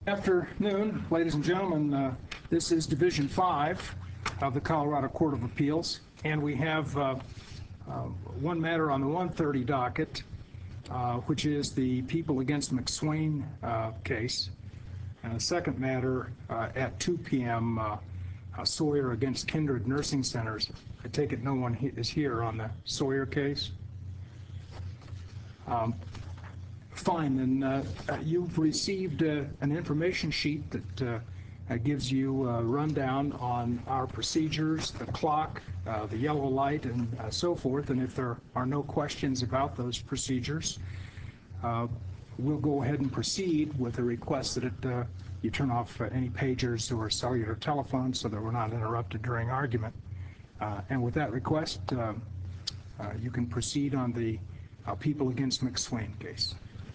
Afternoon, ladies and gentlemen. This is Division 5 of the Colorado Court of Appeals, and we have one matter on the 1:30 docket, which is the People against McSwain case, and a second matter at 2 p.m., Sawyer against Kindred Nursing Centers. I take it no one is here on the Sawyer case? Fine, then you've received an information sheet that gives you a rundown on our procedures, the clock, the yellow light, and so forth. And if there are no questions about those procedures, we'll go ahead and proceed with a request that you turn off any pagers or cellular telephones so that we're not interrupted during argument. And with that request, you can proceed on the People against McSwain case.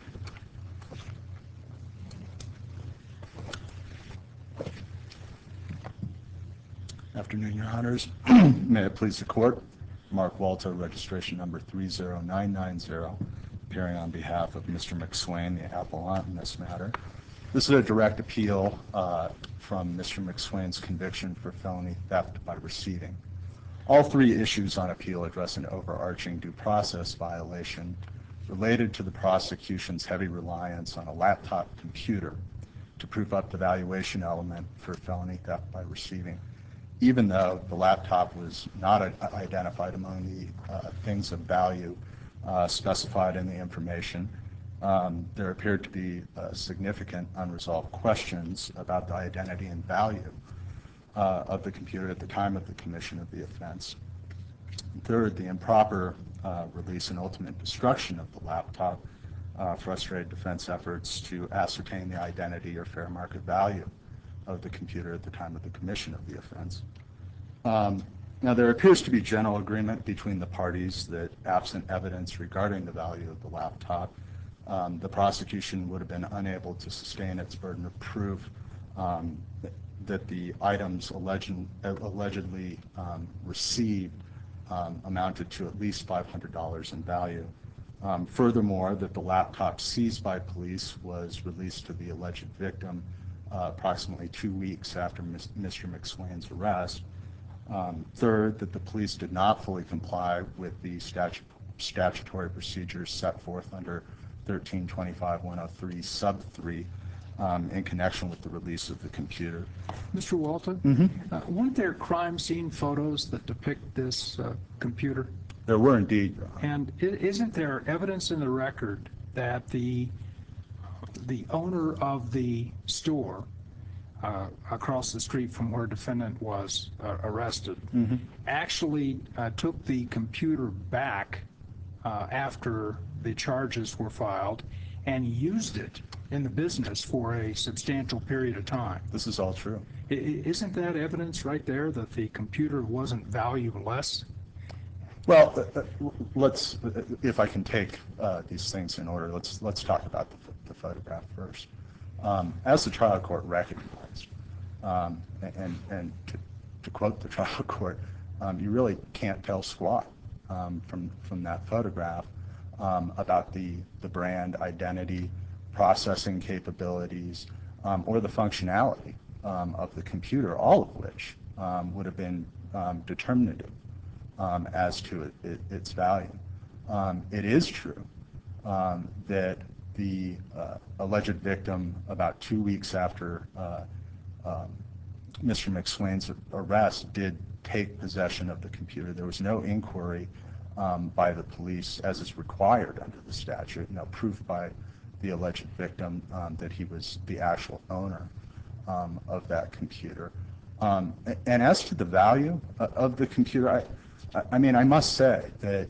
Afternoon, Your Honors. May it please the Court. Mark Walter, registration number 30990, appearing on behalf of Mr. McSwain, the appellant in this matter. This is a direct appeal from Mr. McSwain's conviction for felony theft by receiving. All three issues on appeal address an overarching due process violation related to the prosecution's heavy reliance on a laptop computer to prove up the valuation element for felony theft by receiving. Even though the laptop was not identified among the things of value specified in the information, there appeared to be significant unresolved questions about the identity and value of the computer at the time of the commission of the offense. Third, the improper release and ultimate destruction of the laptop frustrated defense efforts to ascertain the identity or fair market value of the computer at the time of the commission of the offense. Now, there appears to be general agreement between the parties that absent evidence regarding the value of the laptop, the prosecution would have been unable to sustain its burden of proof that the items allegedly received amounted to at least $500 in value. Furthermore, that the laptop seized by police was released to the alleged victim approximately 2 weeks after Mr. McSwain's arrest. Third, that the police did not fully comply with the statutory procedures set forth under 1325-103 sub 3 in connection with the release of the computer. Mr. Walton, weren't there crime scene photos that depict this computer? There were indeed, Your Honor. And isn't there evidence in the record that the owner of the store across the street from where defendant was arrested actually took the computer back after the charges were filed and used it in the business for a substantial period of time? This is all true. Isn't that evidence right there that the computer wasn't valueless? Well, let's, if I can take these things in order, let's talk about the photograph first. As the trial court recognized, and to quote the trial court, you really can't tell squat from that photograph about the brand identity, processing capabilities, or the functionality of the computer, all of which would have been determinative as to its value. It is true that the alleged victim, about 2 weeks after Mr. McSwain's arrest, did take possession of the computer. There was no inquiry by the police, as is required under the statute, proof by the alleged victim that he was the actual owner of that computer. And as to the value of the computer, I mean, I must say that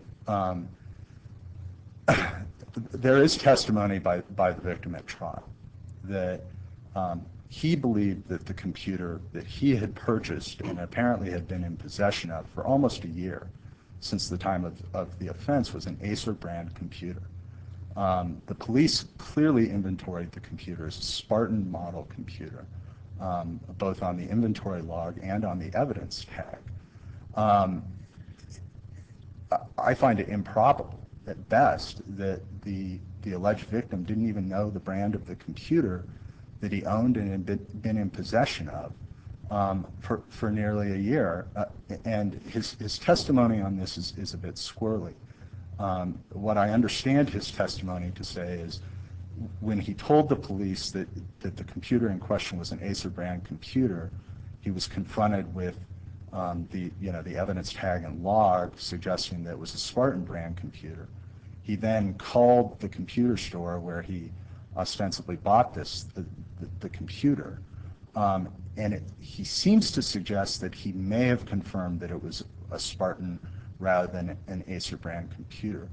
there is testimony by the victim at trial that he believed that the computer that he had purchased and apparently had been in possession of for almost a year since the time of the offense was an Acer brand computer. The police clearly inventoried the computer as a Spartan model computer, both on the inventory log and on the evidence tag. I find it improbable at best that the alleged victim didn't even know the brand of the computer that he owned and had been in possession of for nearly a year. And his testimony on this is a bit squirrely. What I understand his testimony to say is when he told the police that the computer in question was an Acer brand computer, he was confronted with the evidence tag and log suggesting that it was a Spartan brand computer. He then called the computer store where he ostensibly bought the computer, and he seems to suggest that he may have confirmed that it was a Spartan rather than an Acer brand computer.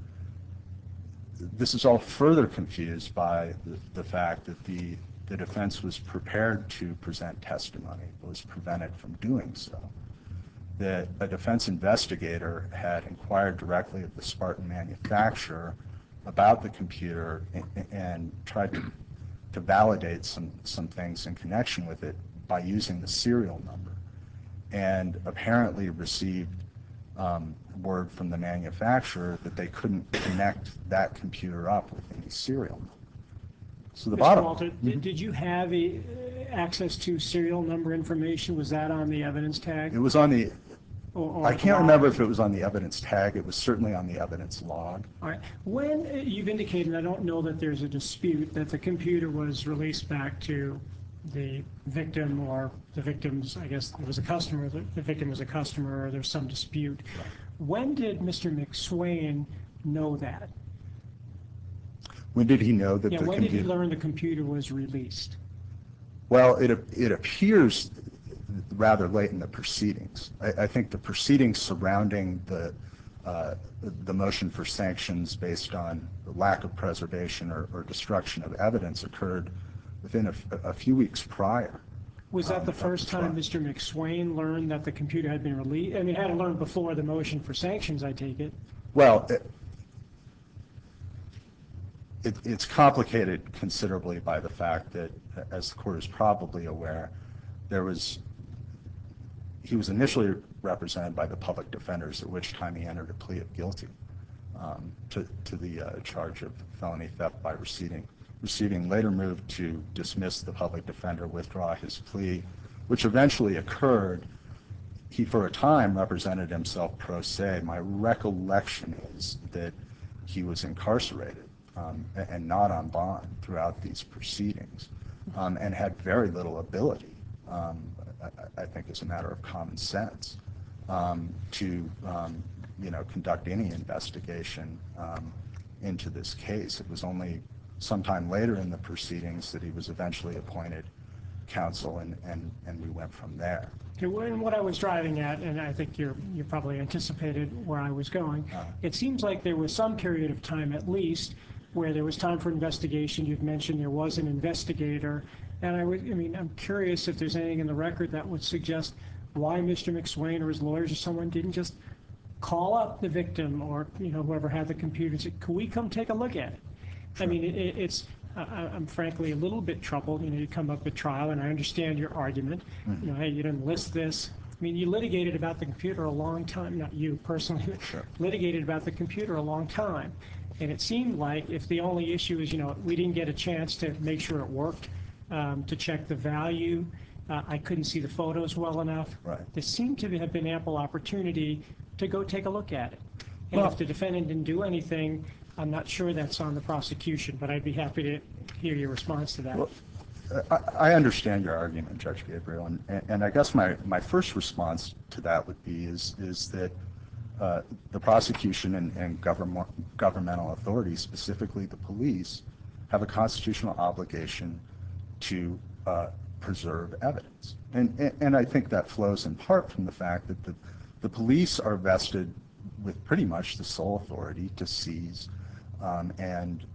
This is all further confused by the fact that the defense was prepared to present testimony, but was prevented from doing so. That a defense investigator had inquired directly of the Spartan manufacturer about the computer and tried to validate some things in connection with it by using the serial number, and apparently received word from the manufacturer that they couldn't connect that computer up with any serial number. So the Mr. Walter, did you have access to serial number information? Was that on the evidence tag? It was on the, Or I can't remember if it was on the evidence tag. It was certainly on the evidence log. All right. When you've indicated, I don't know that there's a dispute, that the computer was released back to the victim or the victim's, I guess it was a customer, the victim was a customer, or there's some dispute. When did Mr. McSwain know that? When did he know that the when computer? did he learn the computer was released? Well, it appears rather late in the proceedings. I think the proceedings surrounding the motion for sanctions based on the lack of preservation or destruction of evidence occurred within a few weeks prior. Was that the first time Mr. McSwain learned that the computer had been released? I mean, it had learned before the motion for sanctions, I take it. Well, it's complicated considerably by the fact that, as the court is probably aware, he was initially represented by the public defenders, at which time he entered a plea of guilty to the charge of felony theft by receiving, later moved to dismiss the public defender, withdraw his plea, which eventually occurred. He, for a time, represented himself pro se. My recollection is that he was incarcerated and not on bond throughout these proceedings, and had very little ability, I think as a matter of common sense, to conduct any investigation into this case. It was only sometime later in the proceedings that he was eventually appointed counsel, and we went from there. Okay, and what I was driving at, and I think you probably anticipated where I was going, it seems like there was some period of time at least where there was time for investigation. You've mentioned there was an investigator, and I'm curious if there's anything in the record that would suggest why Mr. McSwain or his lawyers or someone didn't just call up the victim or whoever had the computer and say, "Can we come take a look at it?" I mean, I'm frankly a little bit troubled. You come up at trial, and I understand your argument. Hey, you didn't list this. I mean, you litigated about the computer a long time. Not you personally, Sure. Litigated about the computer a long time. And it seemed like if the only issue is, we didn't get a chance to make sure it worked, to check the value, I couldn't see the photos well enough. Right. There seemed to have been ample opportunity to go take a look at it. And Well, if the defendant didn't do anything, I'm not sure that's on the prosecution, but I'd be happy to hear your response to that. Well, I understand your argument, Judge Gabriel, and I guess my first response to that would be is that the prosecution and governmental authorities, specifically the police, have a constitutional obligation to preserve evidence. And I think that flows in part from the fact that the police are vested with pretty much the sole authority to seize and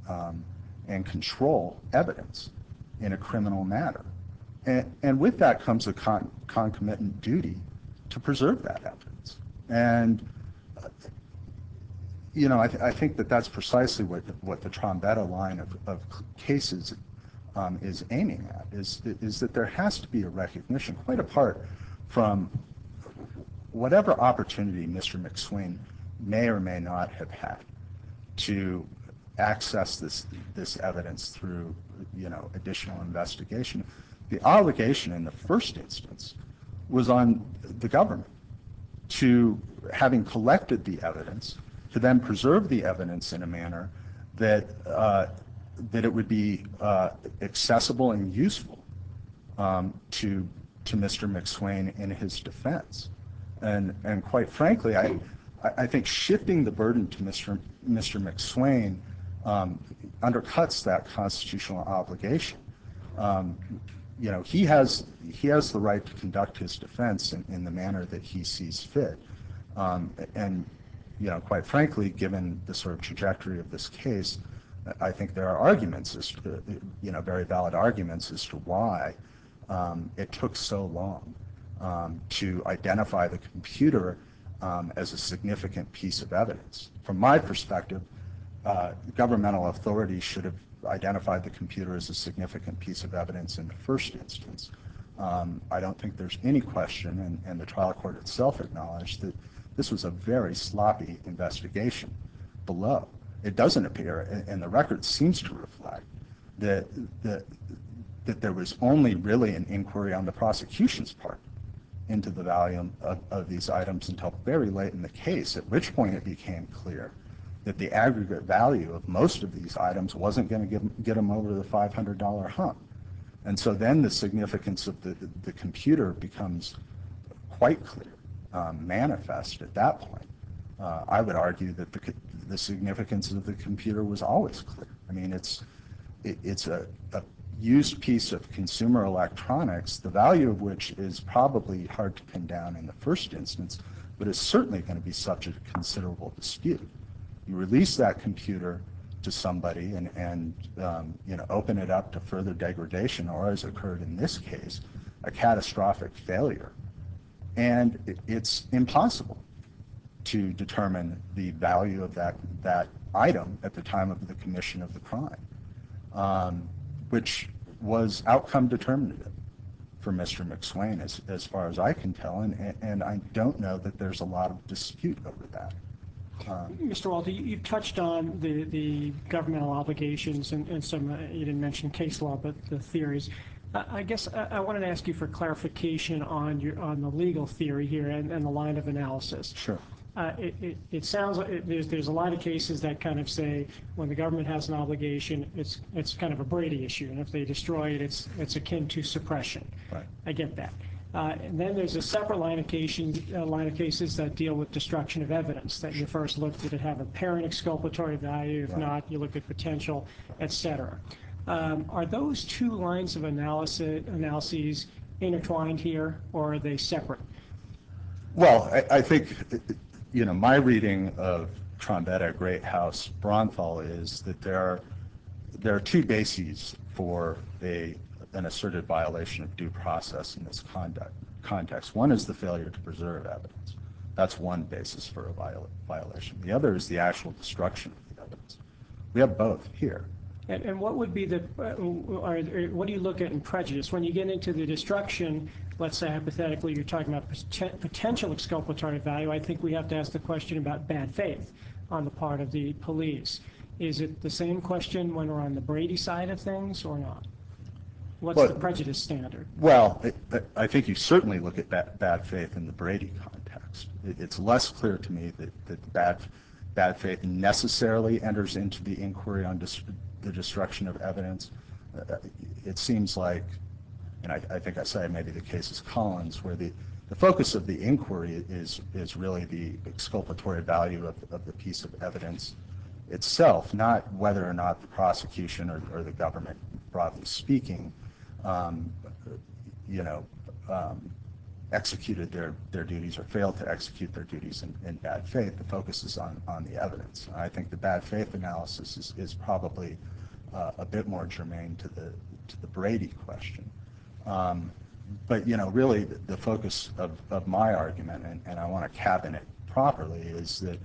control evidence in a criminal matter. And with that comes a concomitant duty to preserve that evidence. And I think that's precisely what the Trombetta line of cases is aiming at, is that there has to be a recognition, quite apart from whatever opportunity Mr. McSwain may or may not have had to access this evidence through additional investigation. The obligation in the first instance was on the government to, having collected the evidence, to then preserve the evidence in a manner that it would be accessible and useful to Mr. McSwain in his defense. And quite frankly, I think shifting the burden to Mr. McSwain undercuts that constitutional obligation. He has the right to conduct his defense in the manner that he sees fit. And quite frankly, given the sort of trajectory of this case, I think there are arguments, very valid arguments as to why it took so long to identify the computer as a significant piece of evidence. From my perspective, governmental authorities should have identified the computer as a significant piece of evidence in the first instance. I don't think there's any question, and the trial court itself acknowledged, that this was a very sloppy investigation below. It doesn't appear, and the record seems to reflect, that there was only really an inquiry on the prosecution's part into the value of these items until very late in the case, at which point it became clear that the aggregate value of most of these items wasn't going to get them over the $500 hump. And so then the significance of the computer becomes quite clear, manifest at that point. I would argue that the significance of the computer was always clear. I mean, it's a used piece of consumer electronics, the value of which is probably hard to pin down in the first instance, but is certainly going to be subject to considerable dispute. You release that computer to somebody and open it up to further degradation, or as occurred in this case, a catastrophic failure. And it's impossible to determine the value of that item at the time of the commission of the crime, which was outcome determinative for Mr. McSwain, as far as I can tell, and I don't know that there's a lot of dispute over that. Mr. Walter, you touched on the governmental obligations and some, you didn't mention case law, but the theories. I guess I wanted to ask you for clarification on the legal theory here and the line of analysis. Sure. It sounds like there's a lot of cases that kind of say when the government has an obligation, it's kind of a Brady issue, and if they destroy it, it's akin to suppression. Right. I get that. And then there's a separate line of cases that deal with destruction of evidence, that you first look, did it have apparent exculpatory value? If not, you look at potential, et cetera. Are those two lines of analyses intertwined here, or are they separate? Well, I think, my reading of Trombetta, Greathouse, Bronthal is that there are two bases for an asserted violation of due process in this context. One is the failure to preserve evidence. That's one basis for a violation. The other is the actual destruction of the evidence. We have both here. And what would be what do you look at in prejudice? When you get into the destruction, let's say hypothetically you're talking about potential exculpatory value, I think we have to ask the question about bad faith on the part of the police. Is it the same question when we're on the Brady side of things or not? What's the prejudice standard? Well, I think you certainly look at bad faith in the Brady context. It's less clear to me that bad faith necessarily enters into the inquiry on the destruction of evidence. It seems like, and I think I cited maybe the case is Collins, where the focus of the inquiry is really the exculpatory value of the piece of evidence itself, not whether or not the prosecution or the government, broadly speaking, executed their duties or failed to execute their duties in bad faith. The focus is on the evidence. I think the bad faith analysis is probably a bit more germane to the Brady question. But really the focus of my argument, and I want to cabin it properly, is that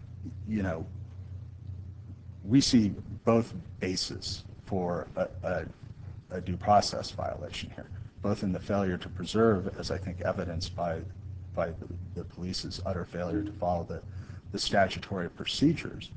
we see both bases for a due process violation here, both in the failure to preserve, as I think evidenced by the police's utter failure to follow the statutory procedures,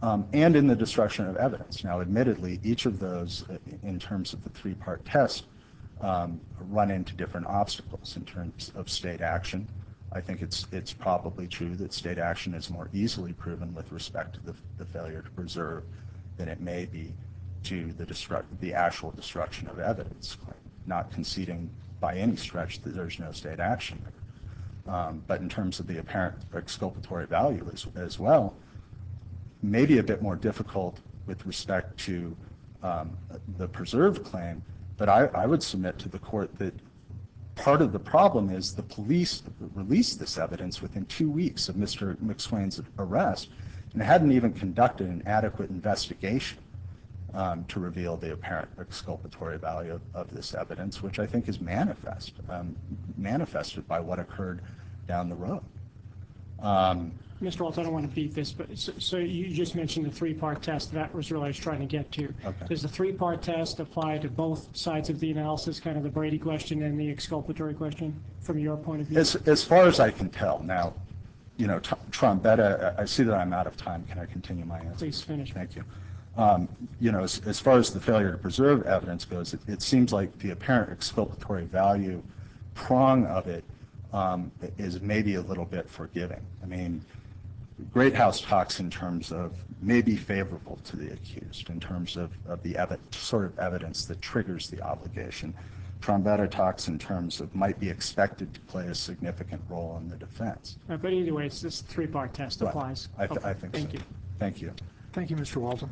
and in the destruction of evidence. Now, admittedly, each of those, in terms of the three-part test, run into different obstacles in terms of state action. I think it's probably true that state action is more easily proven with respect to the failure to preserve than it may be to the actual destruction of evidence claim, not conceding by any stretch that there's no state action there. But in terms of the apparent exculpatory value as well, maybe a bit more difficult with respect to the preserved claim, but I would submit to the court that part of the problem is the police released this evidence within 2 weeks of Mr. McSwain's arrest and hadn't even conducted an adequate investigation to reveal the apparent exculpatory value of this evidence, which I think is manifested by what occurred down the road. Mr. Waltz, I don't want to beat this, but so you just mentioned the three-part test. That was really I was trying to get to. Okay. Does the three-part test apply to both sides of the analysis, kind of the Brady question and the exculpatory question, from your point of view? As far as I can tell. Now, you know, Trombetta, I see that I'm out of time. Can I continue my answer? Please finish. Thank you. You know, as far as the failure to preserve evidence goes, it seems like the apparent exculpatory value prong of it is maybe a little bit forgiving. I mean, Greathouse talks in terms of maybe favorable to the accused, in terms of the sort of evidence that triggers the obligation. Trombetta talks in terms of might be expected to play a significant role in the defense. But either way, it's this three-part test applies. I think so. Thank you. Thank you. Thank you, Mr. Walton.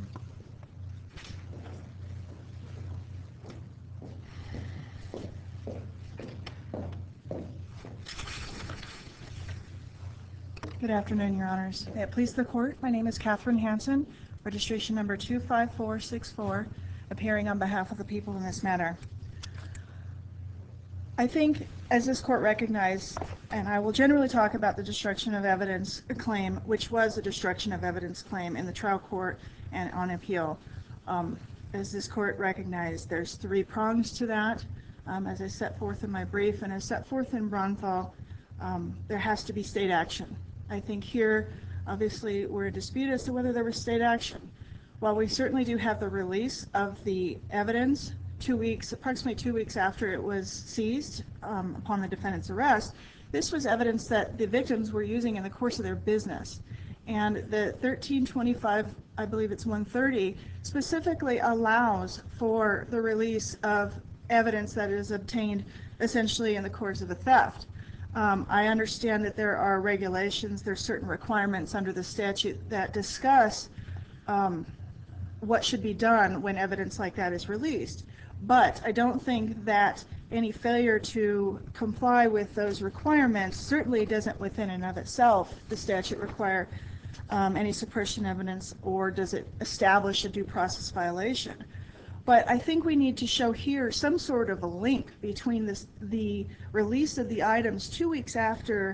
Good afternoon, Your Honors. May it please the Court, my name is Catherine Hansen, registration number 25464, appearing on behalf of the people in this matter. I think, as this Court recognized, and I will generally talk about the destruction of evidence claim, which was a destruction of evidence claim in the trial court and on appeal. As this Court recognized, there's three prongs to that. As I set forth in my brief and as set forth in Bronthal, there has to be state action. I think here, obviously, we're in dispute as to whether there was state action. While we certainly do have the release of the evidence approximately 2 weeks after it was seized upon the defendant's arrest, this was evidence that the victims were using in the course of their business. And the 1325, I believe it's 130, specifically allows for the release of evidence that is obtained essentially in the course of a theft. I understand that there are regulations, there's certain requirements under the statute that discuss what should be done when evidence like that is released. But I don't think that any failure to comply with those requirements certainly doesn't within and of itself the statute require any suppression evidence, or does it establish a due process violation. But I think we need to show here some sort of a link between the release of the items 2 weeks after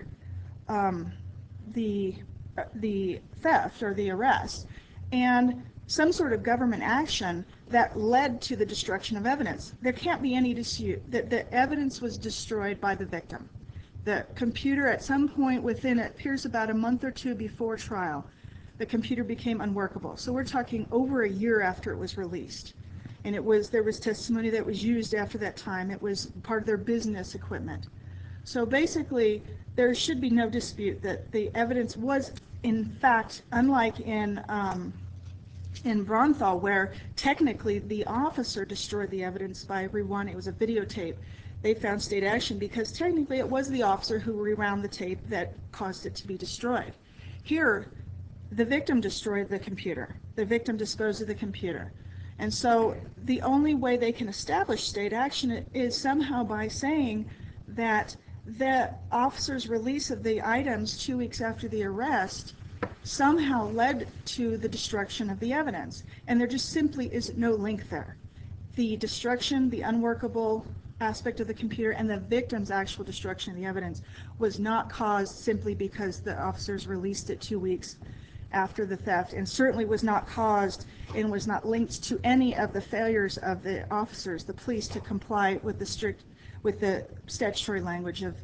the theft or the arrest and some sort of government action that led to the destruction of evidence. There can't be any dispute that the evidence was destroyed by the victim. The computer at some point within, it appears about a month or two before trial, the computer became unworkable. So we're talking over a year after it was released. And there was testimony that was used after that time. It was part of their business equipment. So basically, there should be no dispute that the evidence was, in fact, unlike in Bronthal, where technically the officer destroyed the evidence by rewinding. It was a videotape. They found state action because technically it was the officer who rewound the tape that caused it to be destroyed. Here, the victim destroyed the computer. The victim disposed of the computer. And so the only way they can establish state action is somehow by saying that the officer's release of the items 2 weeks after the arrest somehow led to the destruction of the evidence. And there just simply is no link there. The destruction, the unworkable aspect of the computer, and the victim's actual destruction of the evidence was not caused simply because the officers released it 2 weeks after the theft, and certainly was not caused and was not linked to any of the failures of the officers, the police, to comply with the statutory language of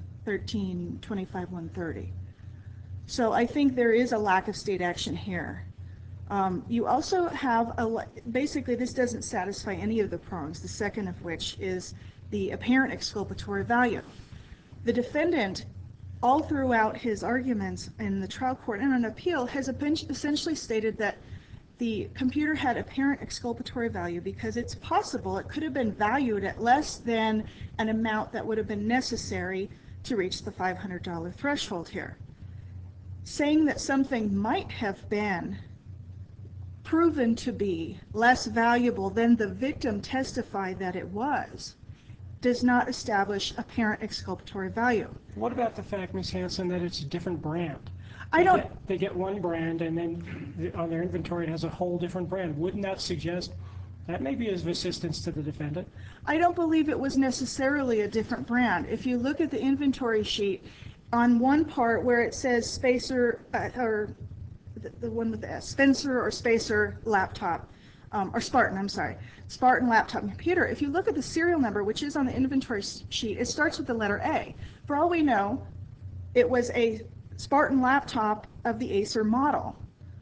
1325-130. So I think there is a lack of state action here. You also have, basically this doesn't satisfy any of the prongs, the second of which is the apparent exculpatory value. The defendant, all throughout his arguments in the trial court and on appeal, has essentially stated that the computer had apparent exculpatory value because it's possible it could have been valued at less than an amount that would have been necessary to reach the $500 threshold here. Saying that something might have been proven to be less valuable than the victim testified that it was does not establish apparent exculpatory value. What about the fact, Ms. Hanson, that it's a different brand? They get one brand, and then on their inventory it has a whole different brand. Wouldn't that suggest that may be of assistance to the defendant? I don't believe it was necessarily a different brand. If you look at the inventory sheet, on one part where it says Spacer, or the one with the S, Spencer or Spacer laptop, or Spartan, I'm sorry, Spartan laptop computer. If you look at the serial number, which is on the inventory sheet, it starts with the letter A. For all we know, it was a Spartan laptop of the Acer model.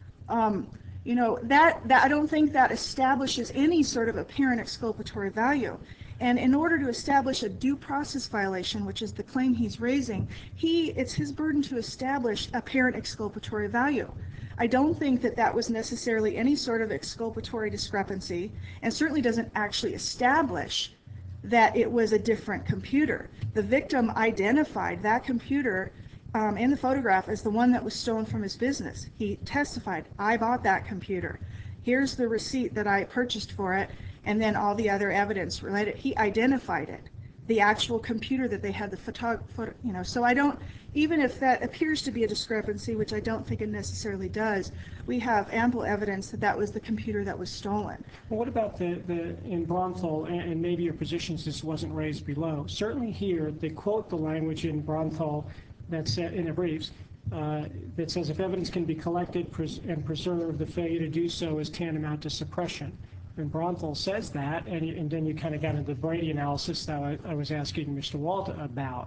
You know, that I don't think that establishes any sort of apparent exculpatory value. And in order to establish a due process violation, which is the claim he's raising, it's his burden to establish apparent exculpatory value. I don't think that that was necessarily any sort of exculpatory discrepancy, and certainly doesn't actually establish that it was a different computer. The victim identified that computer in the photograph as the one that was stolen from his business. He testified, I bought that computer. Here's the receipt that I purchased for it, and then all the other evidence related. He identified it, the actual computer that they had the photo, you know. So I don't, even if that appears to be a discrepancy, which I don't think it necessarily does, we have ample evidence that that was the computer that was stolen. Well, what about in Bronthal, and maybe your position this wasn't raised below? Certainly here, they quote the language in Bronthal that's in the briefs that says if evidence can be collected and preserved, the failure to do so is tantamount to suppression. And Bronthal says that, and then you kind of got into the Brady analysis that I was asking Mr. Walter about.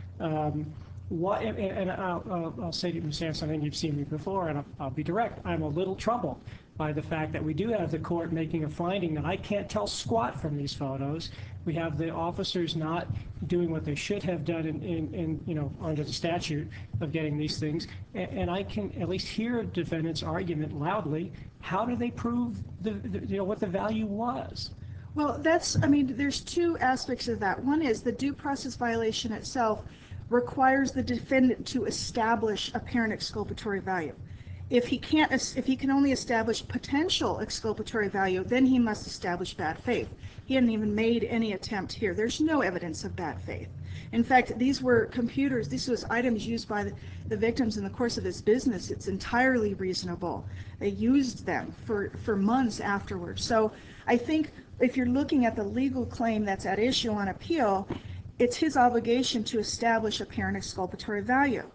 I'll say to you, Ms. Hanson, I think you've seen me before, and I'll be direct. I'm a little troubled by the fact that we do have the court making a finding that I can't tell squat from these photos. We have the officers not doing what they should have done in you know, under the statute of getting these things. And I can at least hear a defendant's argument loudly. How do they prove you know, what the value was? Well, I mean, there's two aspects of that. One is the due process violation itself requires the defendant to establish apparent exculpatory value. If he can only establish potential exculpatory value, then he must establish bad faith. He hadn't even made any attempt here. There's no evidence of bad faith. In fact, these were computers, these was items used by the victims in the course of his business. It's entirely reasonable. They used them for months afterwards. So I think if you're looking at the legal claim that's at issue on appeal, it's his obligation to establish apparent exculpatory value.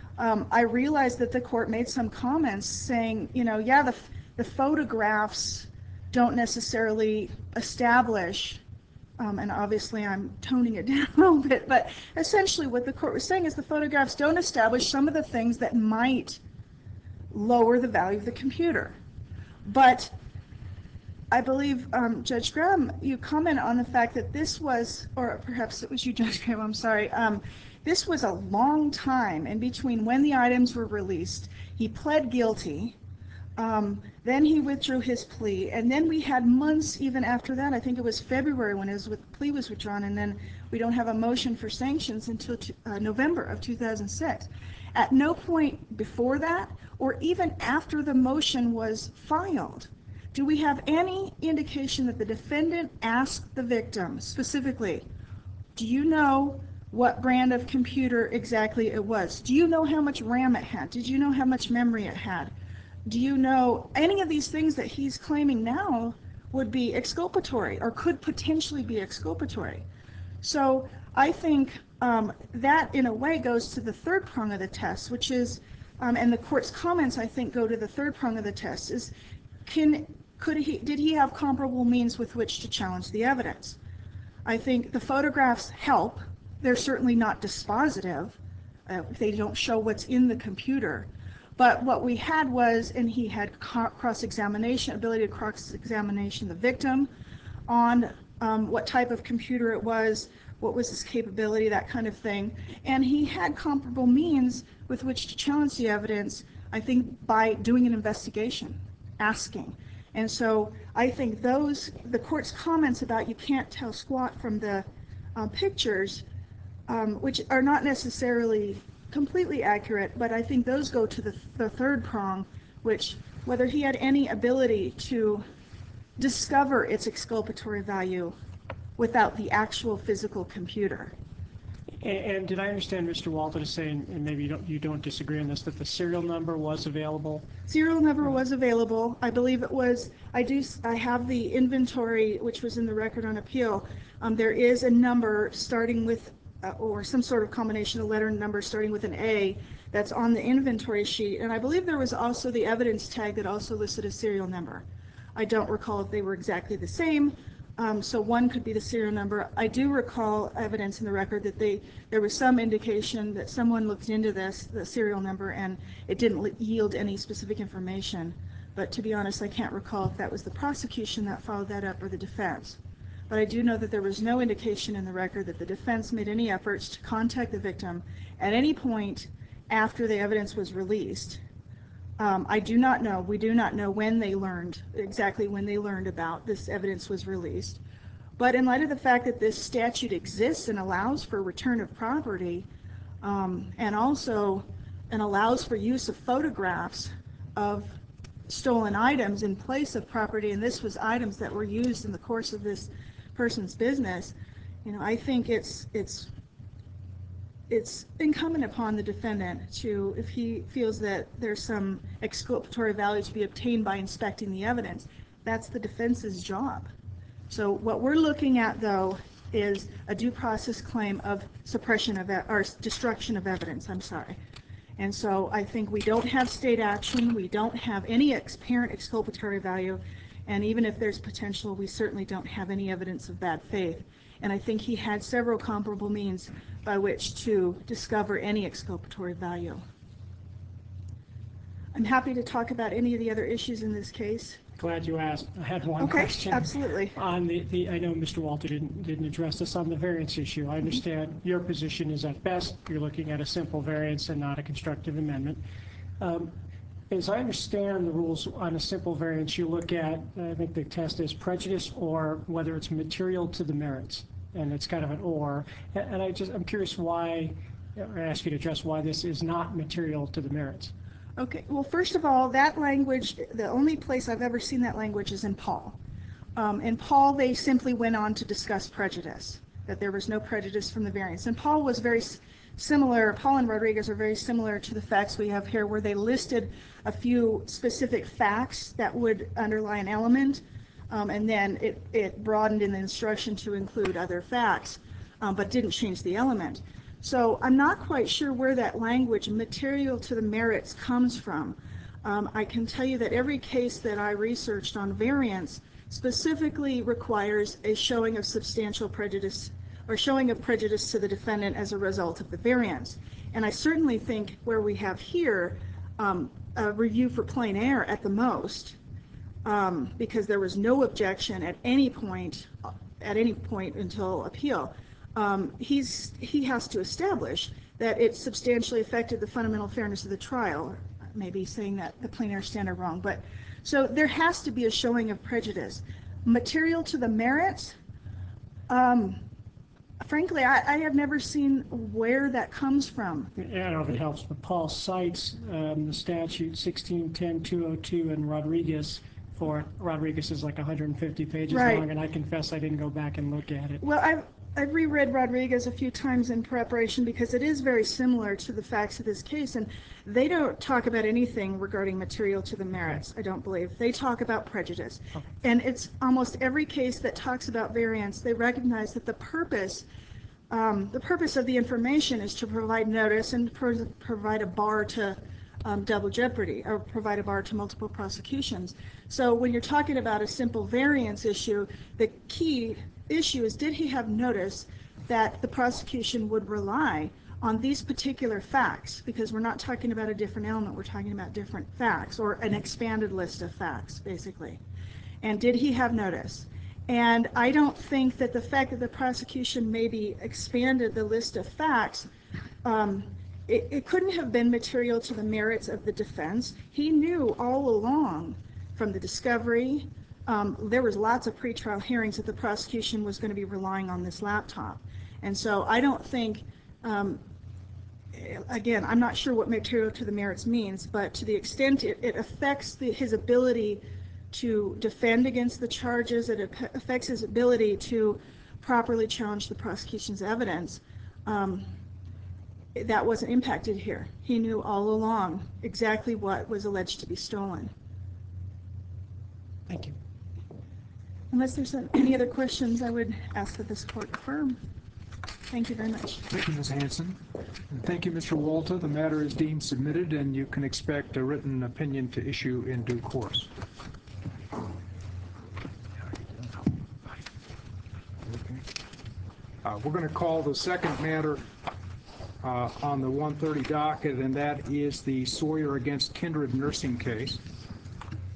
I realized that the court made some comments saying, you know, yeah, the photographs don't necessarily establish, and obviously I'm toning it down a little bit, but essentially what the court was saying is the photographs don't establish some of the things that might lower the value of the computer. But I believe, Judge Graham, you comment on the fact that this was, or perhaps it was you, Judge Graham, I'm sorry, this was a long time in between when the items were released. He pled guilty, then he withdrew his plea, and then we had months even after that. I think it was February when his plea was withdrawn, and then we don't have a motion for sanctions until November of 2006. At no point before that, or even after the motion was filed, do we have any indication that the defendant asked the victim specifically, do you know what brand of computer exactly it was? Do you know how much RAM it had? Did you know how much memory it had? Do you know any of these things that he's claiming now would be exculpatory or could potentially be exculpatory? So I think that in a way goes to the third prong of the test, which is, and the court's comments I think go to the third prong of the test, is did he have comparable means with which to challenge the evidence? I think the photographs help. They're certainly not dispositive. They don't show what's in the computer. But what we had was, and he had cross-examination, ability to cross-examination the victim on what type of computer it was, what was his capability, that kind of thing. And he had comparable means with which to challenge the evidence, I think, by doing an investigation, asking. And so I think the court's comments about you can't tell squat from the pictures, which are not necessarily completely accurate, but I think those go to the third prong, which whether he had any ability to discover its exculpatory value without the actual physical computer. And did I understand Mr. Walter to say, and maybe you don't disagree on this, that the serial number was available? Serial number was available. I believe it was, I have the inventory, which was in the record on appeal. There is a number starting with, or some sort of combination of letter and number starting with an A that's on the inventory sheet. And I believe there was also the evidence tag that also listed a serial number. I don't recall if they were exactly the same. So one could be the serial number. I do recall evidence in the record that there was some indication that someone looked into this, the serial number, and it didn't yield any specific information. But to be honest, I can't recall if that was the prosecution that followed that up or the defense. But I do know that there was no indication in the record that the defense made any efforts to contact the victim at any point after the evidence was released. I do not know, we do not know when they learned, exactly when they learned about this evidence was released. But in light of the fact that this statute exists and allows for return of property, and also allows for use of photographs of stolen items in place of property, and this was items that were used in the course of this person's business, I think it's incumbent upon the defendant to, if he feels that there's some exculpatory value to be obtained by inspecting the evidence, that's the defense's job. So what we're looking at, though, is a due process claim of suppression of, or destruction of evidence, I'm sorry. And so I think we don't have state action, we don't have any apparent exculpatory value, and even if there's potential, we certainly don't have any evidence of bad faith. And I think he had several comparable means by which to discover any exculpatory value. I'm happy to talk about any of the other issues in this case. Glad you asked. I had one Okay, question. absolutely. On I know Mr. Walter didn't address this on the variance issue. I understand your position is at best you're looking at a simple variance and not a constructive amendment. As I understand the rules on a simple variance, you look at, I think the test is prejudice or whether it's material to the merits. And it's kind of an or. And I'm curious why, or ask you to address why this is not material to the merits. Okay, well, first of all, that language, the only place I've ever seen that language is in Paul. In Paul, they simply went on to discuss prejudice, that there was no prejudice from the variance. And Paul was very similar, Paul and Rodriguez are very similar to the facts we have here, where they listed a few specific facts that would underlie an element, and then it broadened in the instruction to include other facts, but didn't change the element. So I'm not quite sure where that language, material to the merits, comes from. I can tell you that every case that I researched on variance specifically requires a showing of substantial prejudice or showing of prejudice to the defendant as a result of the variance. And I certainly think where we have here a review for plain error at the most, because there was no objection at any point until appeal. He has to establish that it substantially affected the fundamental fairness of the trial. Maybe saying that the plain error standard wrong, but so there has to be a showing of prejudice. Material to the merits, frankly, I have never seen where that comes from. I don't know if it helps, but Paul cites the statute 1610-202 and Rodriguez for Rodriguez is like 150 pages Right. long, and I confess I didn't go back and look at it. Well, I've reread Rodriguez a few times in preparation because it is very similar to the facts of this case, and they don't talk about anything regarding material to the merits, I don't believe. They talk about prejudice. Okay. And it's almost every case that talks about variance, they recognize that the purpose of the information is to provide notice and provide a bar to double jeopardy, or provide a bar to multiple prosecutions. So when you're talking about a simple variance issue, the key issue is, did he have notice that the prosecution would rely on these particular facts, because we're not talking about a different element, we're talking about different facts, or an expanded list of facts, basically. And did he have notice? And I don't think that the fact that the prosecution maybe expanded the list of facts, it couldn't have been material to the merits of the defense. He knew all along from the discovery, there was lots of pretrial hearings that the prosecution was going to be relying on this laptop. And so I don't think, again, I'm not sure what material to the merits means, but to the extent it affects his ability to defend against the charges, it affects his ability to properly challenge the prosecution's evidence, that wasn't impacted here. He knew all along exactly what was alleged to be stolen. Thank you. Unless there's any other questions, I would ask that this court affirm. Thank you very much. Thank you, Ms. Hanson. And thank you, Mr. Walter. The matter is deemed submitted, and you can expect a written opinion to issue in due course. We're going to call the second matter on the 1:30 docket, and that is the Sawyer against Kindred nursing case.